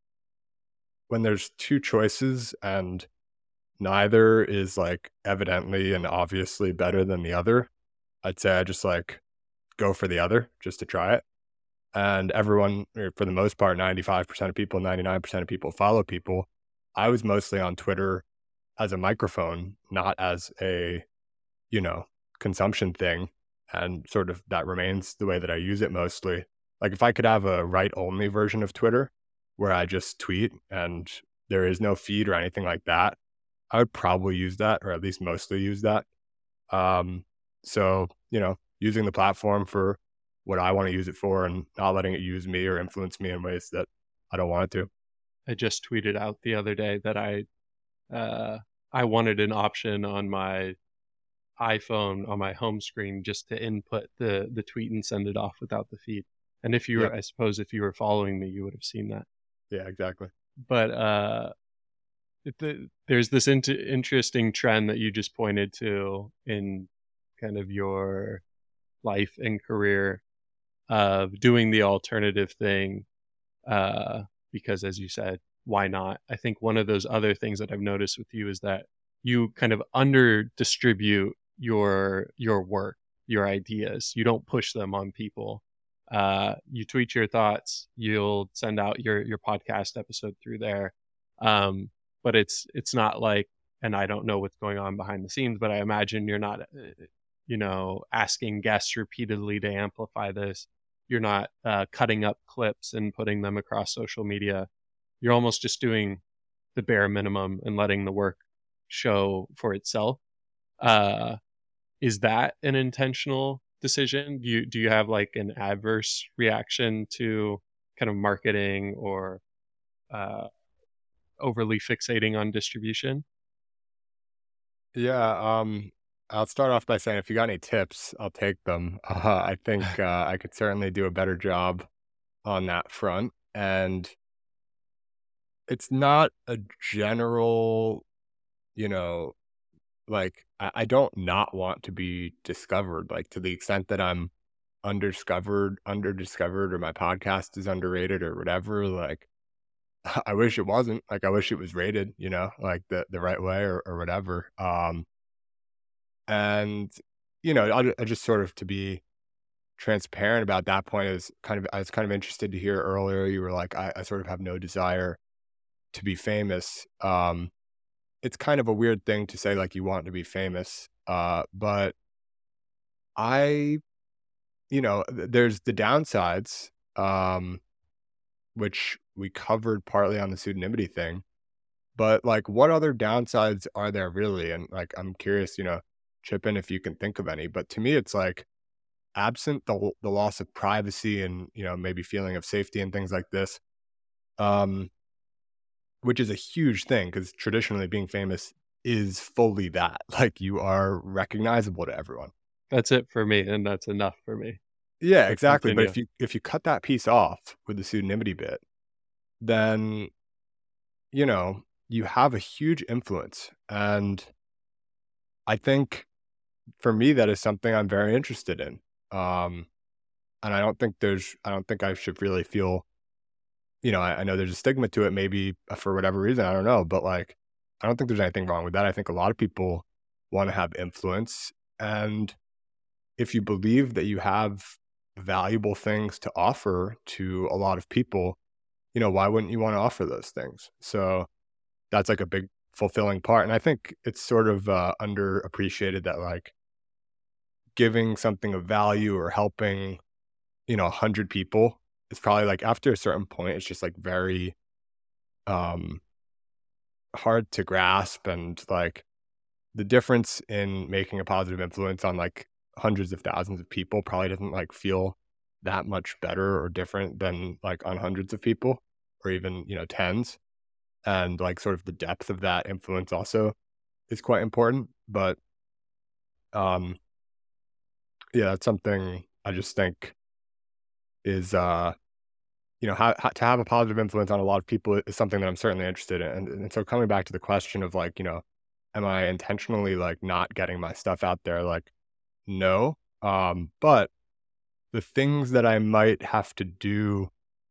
when there's two choices and neither is like evidently and obviously better than the other, I'd say I just like go for the other just to try it. And everyone, or for the most part, ninety-five percent of people, ninety-nine percent of people follow people. I was mostly on Twitter as a microphone, not as a, you know, consumption thing. And sort of that remains the way that I use it mostly. Like if I could have a write only version of Twitter where I just tweet and there is no feed or anything like that, I would probably use that, or at least mostly use that. Um, so, you know, using the platform for what I want to use it for and not letting it use me or influence me in ways that I don't want it to. I just tweeted out the other day that I uh, I wanted an option on my iPhone on my home screen just to input the the tweet and send it off without the feed. And if you Yeah. were, I suppose, if you were following me, you would have seen that. Yeah, exactly. But uh, it, the, there's this int- interesting trend that you just pointed to in kind of your life and career of doing the alternative thing. Uh, because as you said, why not? I think one of those other things that I've noticed with you is that you kind of under distribute your your work, your ideas. You don't push them on people. Uh, you tweet your thoughts. You'll send out your your podcast episode through there. Um, but it's it's not like, and I don't know what's going on behind the scenes, but I imagine you're not, uh, you know, asking guests repeatedly to amplify this. You're not uh, cutting up clips and putting them across social media. You're almost just doing the bare minimum and letting the work show for itself. Uh, is that an intentional decision? Do you do you have like an adverse reaction to kind of marketing or uh, overly fixating on distribution? Yeah. Um, I'll start off by saying if you got any tips, I'll take them. Uh, I think uh, I could certainly do a better job on that front. And it's not a general, you know, like I, I don't not want to be discovered, like to the extent that I'm undiscovered, underdiscovered, or my podcast is underrated or whatever. Like I wish it wasn't. Like I wish it was rated, you know, like the the right way or, or whatever. Um, and you know, I, I just sort of to be transparent about that point is kind of I was kind of interested to hear earlier. You were like, I, I sort of have no desire to be famous. Um, it's kind of a weird thing to say, like you want to be famous, uh, but I, you know, th- there's the downsides, um, which we covered partly on the pseudonymity thing. But like, what other downsides are there really? And like, I'm curious, you know, chip in if you can think of any. But to me, it's like absent the l- the loss of privacy and you know maybe feeling of safety and things like this, um, which is a huge thing because traditionally being famous is fully that. Like you are recognizable to everyone. That's it for me, and that's enough for me. Yeah, But exactly. But continue. if you if you cut that piece off with the pseudonymity bit, then you know you have a huge influence, and I think for me, that is something I'm very interested in. Um, and I don't think there's, I don't think I should really feel, you know, I, I know there's a stigma to it, maybe uh, for whatever reason, I don't know, but like, I don't think there's anything wrong with that. I think a lot of people want to have influence. And if you believe that you have valuable things to offer to a lot of people, you know, why wouldn't you want to offer those things? So that's like a big fulfilling part. And I think it's sort of uh, underappreciated that like giving something of value or helping, you know, a hundred people is probably like after a certain point, it's just like very um hard to grasp. And like the difference in making a positive influence on like hundreds of thousands of people probably doesn't like feel that much better or different than like on hundreds of people or even, you know, tens. And like sort of the depth of that influence also is quite important. But um yeah, that's something I just think is uh you know, how, how to have a positive influence on a lot of people is something that I'm certainly interested in. And, and so coming back to the question of like, you know, am I intentionally like not getting my stuff out there? Like, no. Um, but the things that I might have to do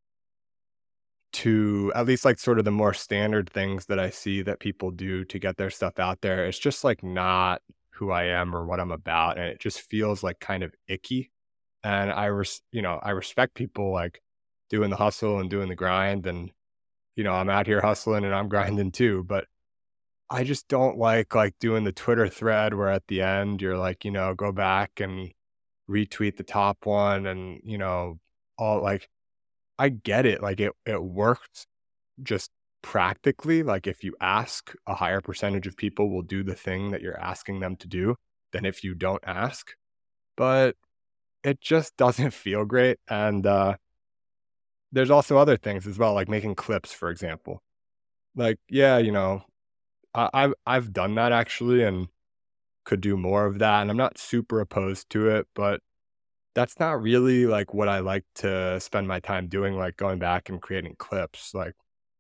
to at least like sort of the more standard things that I see that people do to get their stuff out there, it's just like not who I am or what I'm about. And it just feels like kind of icky. And I res- you know, I respect people like doing the hustle and doing the grind. And, you know, I'm out here hustling and I'm grinding too. But I just don't like like doing the Twitter thread where at the end you're like, you know, go back and retweet the top one and, you know, all like I get it. Like it it works just practically. Like if you ask, a higher percentage of people will do the thing that you're asking them to do than if you don't ask. But it just doesn't feel great. And uh there's also other things as well, like making clips, for example. Like, yeah, you know, I, I've I've done that actually and could do more of that. And I'm not super opposed to it, but that's not really like what I like to spend my time doing, like going back and creating clips. Like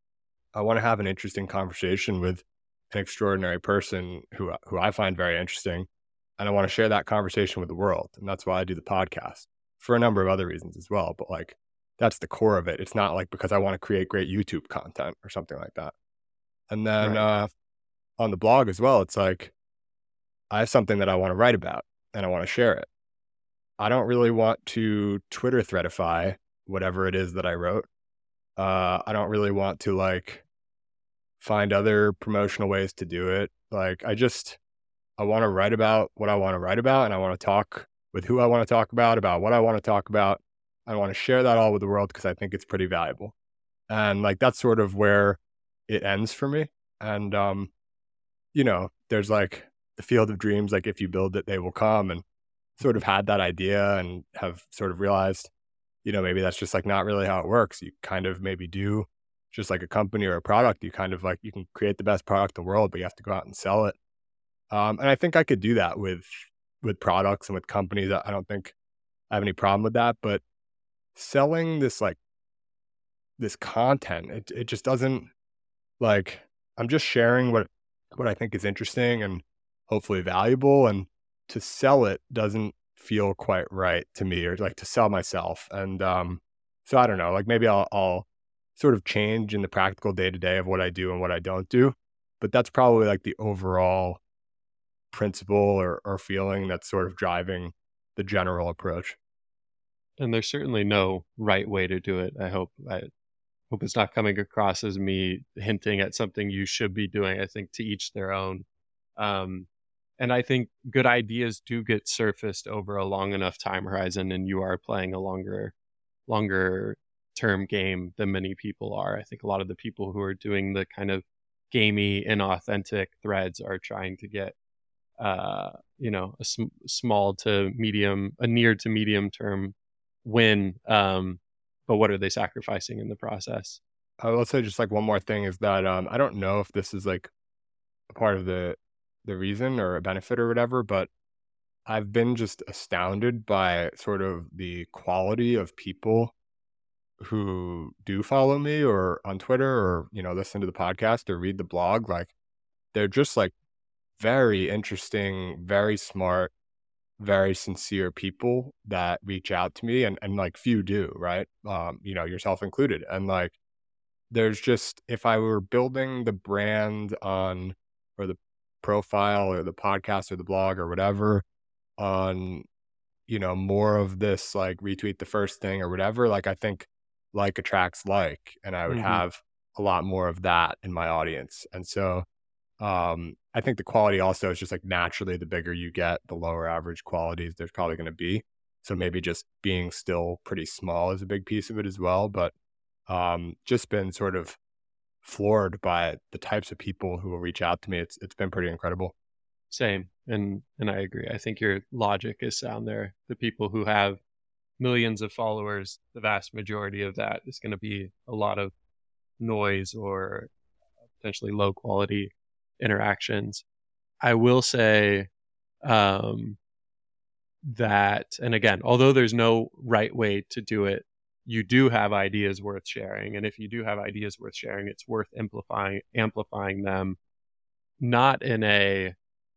I want to have an interesting conversation with an extraordinary person who who I find very interesting, and I want to share that conversation with the world. And that's why I do the podcast for a number of other reasons as well. But like that's the core of it. It's not like because I want to create great YouTube content or something like that. And then Right. uh, on the blog as well, it's like I have something that I want to write about and I want to share it. I don't really want to Twitter threadify whatever it is that I wrote. Uh, I don't really want to like find other promotional ways to do it. Like I just I want to write about what I want to write about and I want to talk with who I want to talk about about what I want to talk about. I want to share that all with the world because I think it's pretty valuable. And like that's sort of where it ends for me. And um, you know, there's like the field of dreams, like if you build it, they will come, and sort of had that idea and have sort of realized, you know, maybe that's just like not really how it works. You kind of maybe do just like a company or a product. You kind of like you can create the best product in the world, but you have to go out and sell it. Um, and I think I could do that with with products and with companies. I I don't think I have any problem with that. But selling this like this content, it it just doesn't like I'm just sharing what what I think is interesting and hopefully valuable. And to sell it doesn't feel quite right to me, or like to sell myself. And um, so I don't know, like maybe I'll, I'll sort of change in the practical day to day of what I do and what I don't do. But that's probably like the overall principle or, or feeling that's sort of driving the general approach. And there's certainly no right way to do it. I hope I hope it's not coming across as me hinting at something you should be doing. I think to each their own. Um, and I think good ideas do get surfaced over a long enough time horizon, and you are playing a longer, longer term game than many people are. I think a lot of the people who are doing the kind of gamey, inauthentic threads are trying to get, uh, you know, a sm- small to medium, a near to medium term win. Um, but what are they sacrificing in the process? I will say just like one more thing is that um, I don't know if this is like a part of the the reason or a benefit or whatever, but I've been just astounded by sort of the quality of people who do follow me or on Twitter or, you know, listen to the podcast or read the blog. Like they're just like very interesting, very smart, very sincere people that reach out to me, and, and like few do, right? Um, you know, yourself included. And like there's just if I were building the brand on or the profile or the podcast or the blog or whatever on, you know, more of this like retweet the first thing or whatever, like I think like attracts like, and I would Hmm. have a lot more of that in my audience. And so Um, I think the quality also is just like naturally the bigger you get, the lower average qualities there's probably going to be. So maybe just being still pretty small is a big piece of it as well. But um, just been sort of floored by the types of people who will reach out to me. It's it's been pretty incredible. Same. And and I agree. I think your logic is sound there. The people who have millions of followers, the vast majority of that is going to be a lot of noise or potentially low quality interactions. I will say um, that, and again, although there's no right way to do it, you do have ideas worth sharing. And if you do have ideas worth sharing, it's worth amplifying amplifying them, not in a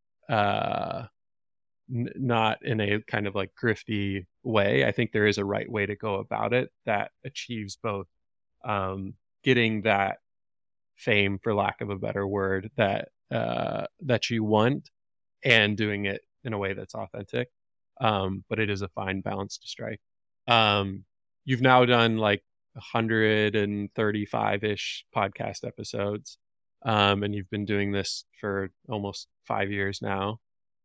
uh, n- not in a kind of like grifty way. I think there is a right way to go about it that achieves both um, getting that fame, for lack of a better word, that uh, that you want, and doing it in a way that's authentic. Um, but it is a fine balance to strike. Um, you've now done like one hundred thirty-five ish podcast episodes, um, and you've been doing this for almost five years now.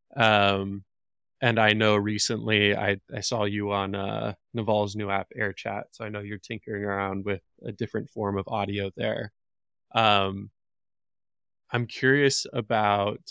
Um, and I know recently I, I saw you on uh, Naval's new app, AirChat. So I know you're tinkering around with a different form of audio there. Um, I'm curious about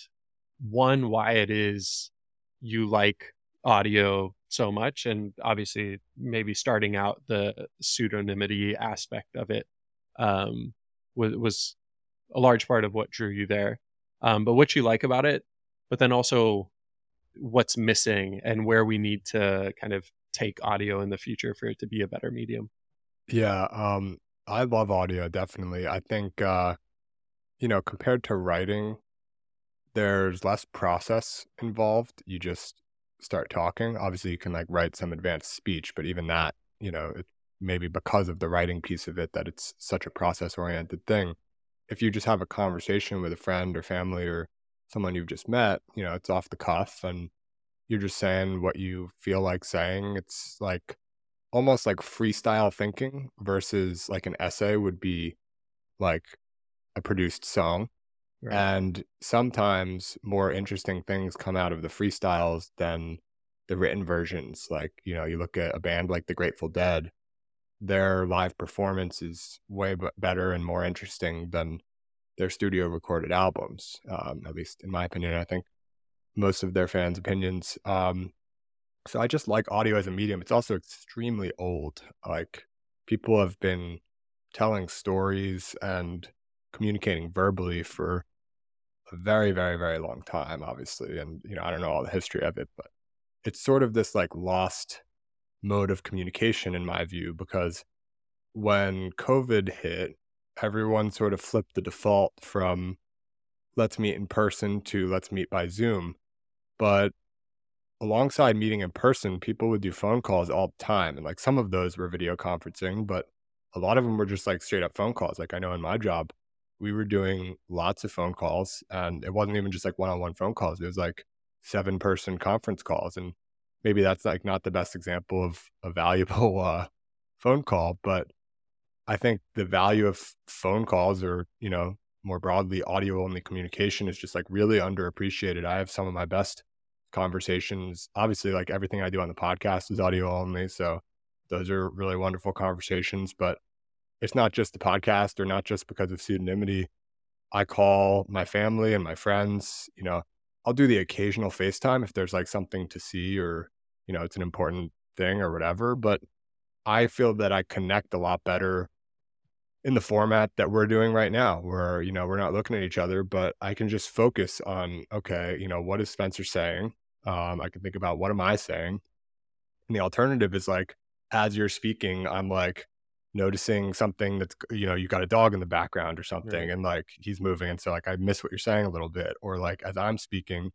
one, why it is you like audio so much, and obviously maybe starting out the pseudonymity aspect of it um, was, was a large part of what drew you there. Um, but what you like about it, but then also what's missing and where we need to kind of take audio in the future for it to be a better medium. Yeah, um, I love audio, definitely. I think uh, you know, compared to writing, there's less process involved. You just start talking. Obviously, you can like write some advanced speech, but even that, you know, it, maybe because of the writing piece of it, that it's such a process oriented thing. If you just have a conversation with a friend or family or someone you've just met, you know, it's off the cuff and you're just saying what you feel like saying. It's like almost like freestyle thinking versus like an essay would be like a produced song. Right. And sometimes more interesting things come out of the freestyles than the written versions. Like, you know, you look at a band like the Grateful Dead, their live performance is way b- better and more interesting than their studio recorded albums, um, at least in my opinion. I think most of their fans' opinions. Um, so I just like audio as a medium. It's also extremely old. Like, people have been telling stories and communicating verbally for a very, very, very long time, obviously. And, you know, I don't know all the history of it, but it's sort of this like lost mode of communication in my view, because when COVID hit, everyone sort of flipped the default from let's meet in person to let's meet by Zoom. But alongside meeting in person, people would do phone calls all the time. And like some of those were video conferencing, but a lot of them were just like straight up phone calls. Like I know in my job, we were doing lots of phone calls and it wasn't even just like one on one phone calls. It was like seven person conference calls. And maybe that's like not the best example of a valuable uh, phone call, but I think the value of phone calls or, you know, more broadly audio only communication is just like really underappreciated. I have some of my best conversations. Obviously, like everything I do on the podcast is audio only. So those are really wonderful conversations, but it's not just the podcast or not just because of pseudonymity. I call my family and my friends, you know, I'll do the occasional FaceTime if there's like something to see or, you know, it's an important thing or whatever. But I feel that I connect a lot better in the format that we're doing right now, where, you know, we're not looking at each other, but I can just focus on, okay, you know, what is Spencer saying? Um, I can think about what am I saying? And the alternative is like, as you're speaking, I'm like noticing something that's, you know, you got a dog in the background or something, Right. and like he's moving. And so like I miss what you're saying a little bit. Or like as I'm speaking,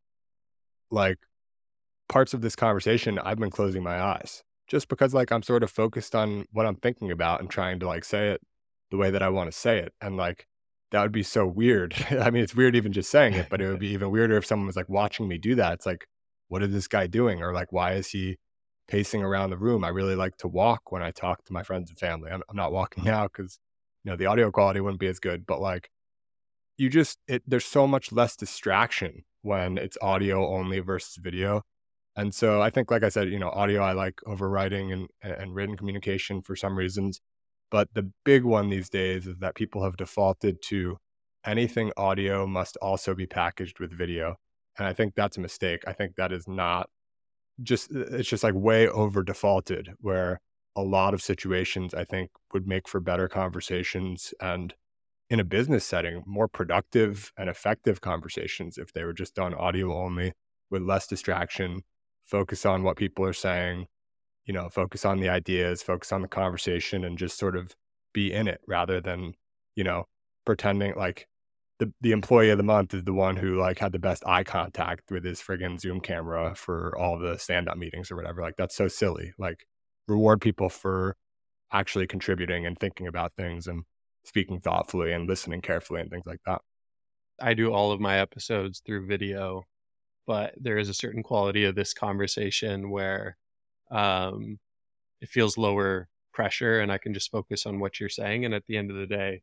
like parts of this conversation, I've been closing my eyes just because like I'm sort of focused on what I'm thinking about and trying to like say it the way that I want to say it. And like that would be so weird. I mean, it's weird even just saying it, but it would be even weirder if someone was like watching me do that. It's like, what is this guy doing? Or like, why is he pacing around the room? I really like to walk when I talk to my friends and family. I'm, I'm not walking now because, you know, the audio quality wouldn't be as good, but like you just it there's so much less distraction when it's audio only versus video. And so I think, like I said, you know, audio I like over writing and and written communication for some reasons. But the big one these days is that people have defaulted to anything audio must also be packaged with video. And I think that's a mistake. I think that is not just it's just like way over defaulted where a lot of situations I think would make for better conversations and in a business setting, more productive and effective conversations if they were just done audio only with less distraction, focus on what people are saying, you know, focus on the ideas, focus on the conversation and just sort of be in it rather than, you know, pretending like the, the employee of the month is the one who like had the best eye contact with his friggin' Zoom camera for all the stand-up meetings or whatever. Like that's so silly. Like reward people for actually contributing and thinking about things and speaking thoughtfully and listening carefully and things like that. I do all of my episodes through video, but there is a certain quality of this conversation where um, it feels lower pressure and I can just focus on what you're saying. And at the end of the day,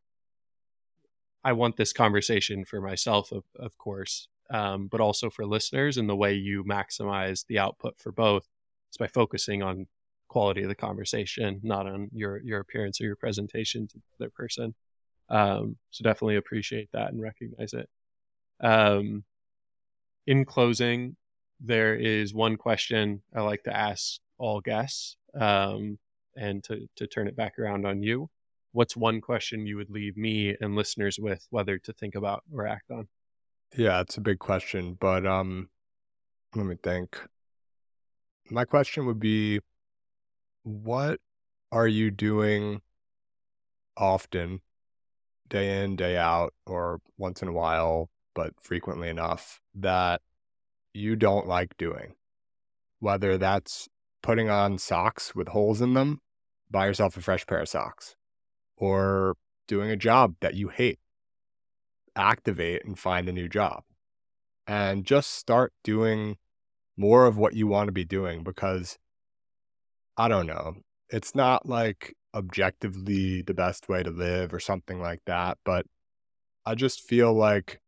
I want this conversation for myself, of, of course, um, but also for listeners. And the way you maximize the output for both is by focusing on quality of the conversation, not on your your appearance or your presentation to the other person. Um, so definitely appreciate that and recognize it. Um, in closing, there is one question I like to ask all guests, um, and to to turn it back around on you. What's one question you would leave me and listeners with, whether to think about or act on? Yeah, it's a big question, but um, let me think. My question would be, what are you doing often, day in, day out, or once in a while, but frequently enough, that you don't like doing? Whether that's putting on socks with holes in them, buy yourself a fresh pair of socks, or doing a job that you hate, activate and find a new job. And just start doing more of what you want to be doing because I don't know, it's not like objectively the best way to live or something like that, but I just feel like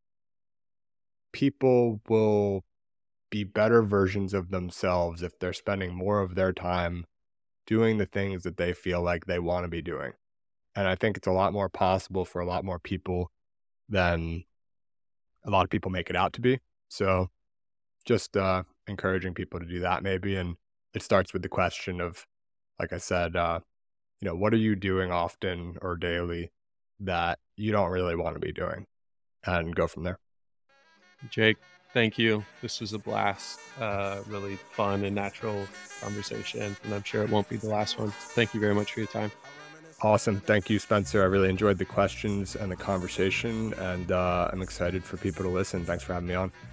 people will be better versions of themselves if they're spending more of their time doing the things that they feel like they want to be doing. And I think it's a lot more possible for a lot more people than a lot of people make it out to be. So just uh, encouraging people to do that maybe. And it starts with the question of, like I said, uh, you know, what are you doing often or daily that you don't really want to be doing, and go from there. Jake, thank you. This was a blast. Uh, really fun and natural conversation, and I'm sure it won't be the last one. Thank you very much for your time. Awesome. Thank you, Spencer. I really enjoyed the questions and the conversation, and uh, I'm excited for people to listen. Thanks for having me on.